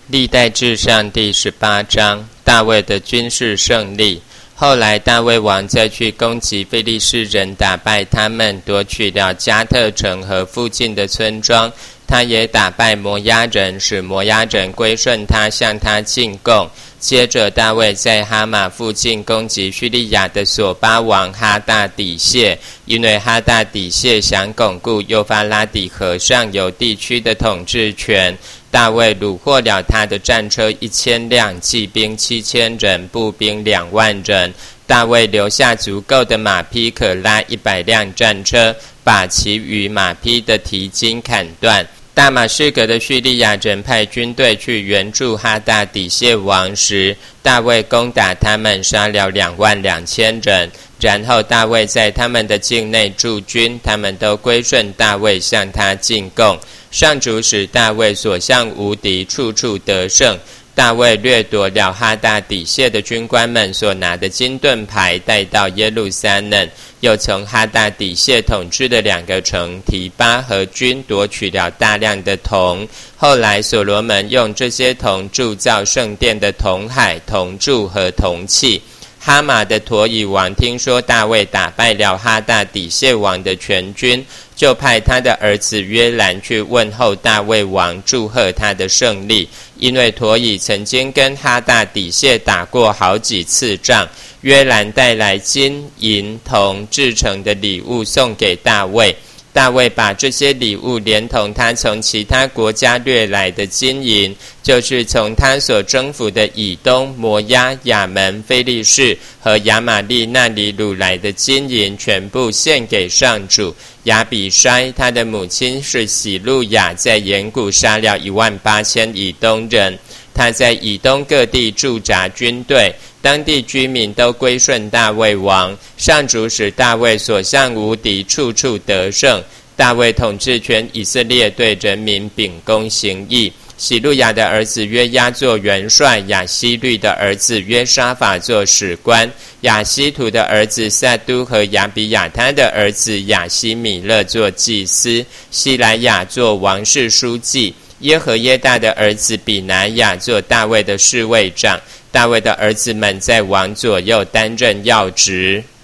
历代志上第18章，大卫的军事胜利。后来大卫王再去攻击非利士人，打败他们，夺取了加特城和附近的村庄。他也打败摩押人，使摩押人归顺他，向他进贡。接着大卫在哈马附近攻击叙利亚的索巴王哈大底谢，因为哈大底谢想巩固幼发拉底河上游地区的统治权。大卫掳获了他的战车1000辆，骑兵7000人，步兵2万人。大卫留下足够的马匹可拉100辆战车，把其余马匹的蹄筋砍断。大马士革的叙利亚人派军队去援助哈大底谢王时，大卫攻打他们，杀了22000人。然后大卫在他们的境内驻军，他们都归顺大卫，向他进贡。上主使大卫所向无敌，处处得胜。大卫掠夺了哈大底谢的军官们所拿的金盾牌，带到耶路撒冷，又从哈大底谢统治的2个城提巴和军夺取了大量的铜。后来所罗门用这些铜铸造圣殿的铜海、铜柱和铜器。哈马的陀以王听说大卫打败了哈大底谢王的全军，就派他的儿子约兰去问候大卫王，祝贺他的胜利。因为陀以曾经跟哈大底谢打过好几次仗。约兰带来金银铜制成的礼物送给大卫。大卫把这些礼物连同他从其他国家掠来的金银，就是从他所征服的以东、摩押、亚门、非利士和亚玛利那里掳来的金银，全部献给上主。亚比筛他的母亲是喜路亚，在岩谷杀了18000以东人。他在以东各地驻扎军队，当地居民都归顺大卫王。上主使大卫所向无敌，处处得胜。大卫统治全以色列，对人民秉公行义。喜路亚的儿子约押做元帅，亚希律的儿子约沙法做史官，亚希图的儿子撒都和亚比亚他的儿子亚希米勒做祭司，西莱亚做王室书记，耶和耶大的儿子比拿雅做大卫的侍卫长。大卫的儿子们在王左右担任要职。